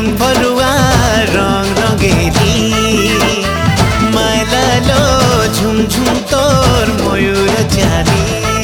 फरुआ रंग रंगेली मालालो झुम झुम तोर मयूर चाली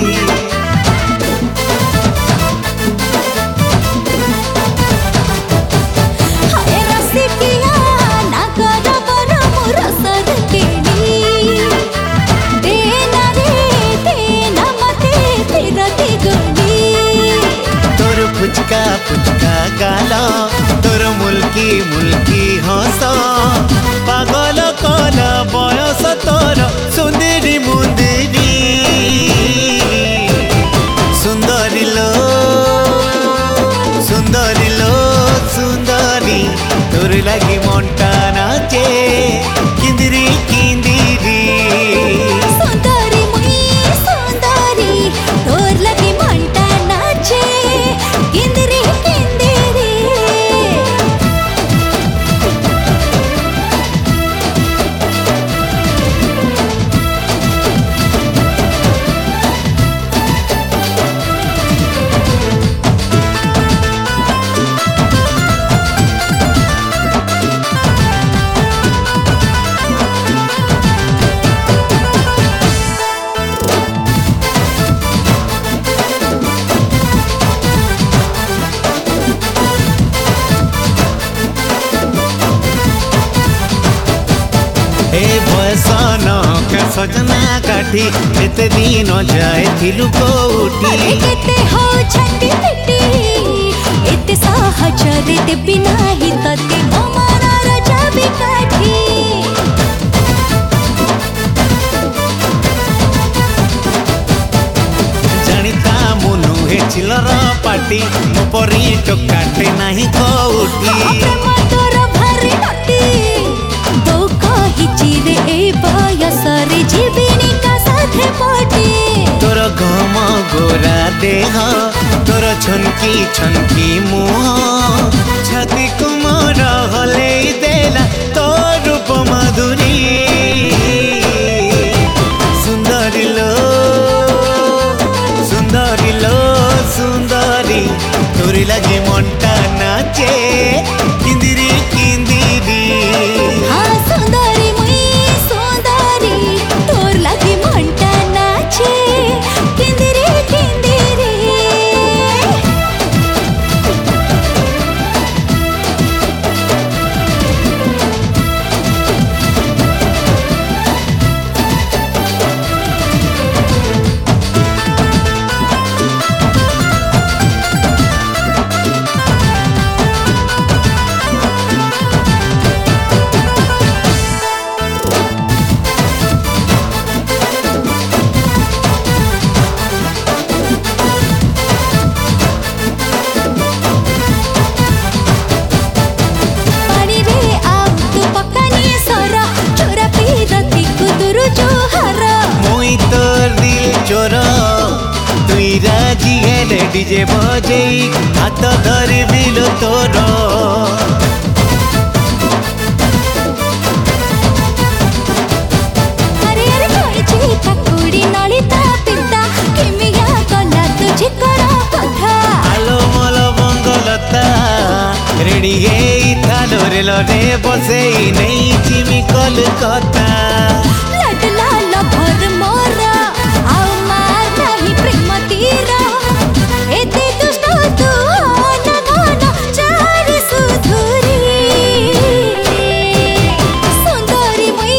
पुचका पुचका गाला तोर मुल्की मुल्की हस पागल कल बयस तोर सुंदरी मुंदरी सुंदरी लो सुंदरी लो सुंदरी तोर लगी मोंटा नाचे किंदरी किंदरी सुंदरी मुई सुंदरी तोर लगी मोंटा नाचे किंदरी किंदरी सजना काठी एते दिन जाए थिलु कोठी केते हो छटी पिटी एते सहजरे ते बिना ही तते हमारा राजा भी काठी जानिता मुनु हे चिलर पाटी मो परी टोकाटे नाही कोठी प्रेम तोर भारी नटी तो कहि चिरे ए बयसरे जीविनी का साथे पटी तोर घम गोरा देह तोर छनकी छनकी मुह छाती कुमार हले देला तोर रूप मधुरी सुंदरी लो सुंदरी लो सुंदरी तोरी लगे मोंटा नाचे किंदिरी किंदिरी हाँ सुंदरी मुई सुंदरी तोर लगी मोंटा नाचे किंदरी किंदरी डीजे बजे हाथ धरी बिलो तोर अरे अरे कोई ठाकुरी नलिता पिता किमिया गला तुझे करा कथा आलो मोलो मंगलता रेडी हे थालो रे लरे बसे नहीं चिमी कलकत्ता लडला लभर मोरा आउ मार नहीं प्रेम तीरा एते दुष्ट तू ना ना चारी सुधुरी सुंदरी मुई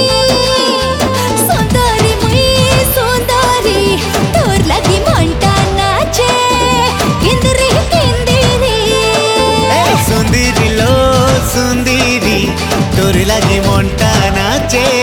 सुंदरी तोर लगी मोंटा नाचे किंदरी किंदरी सुंदरी लो सुंदरी तोर लगी मोंटा नाचे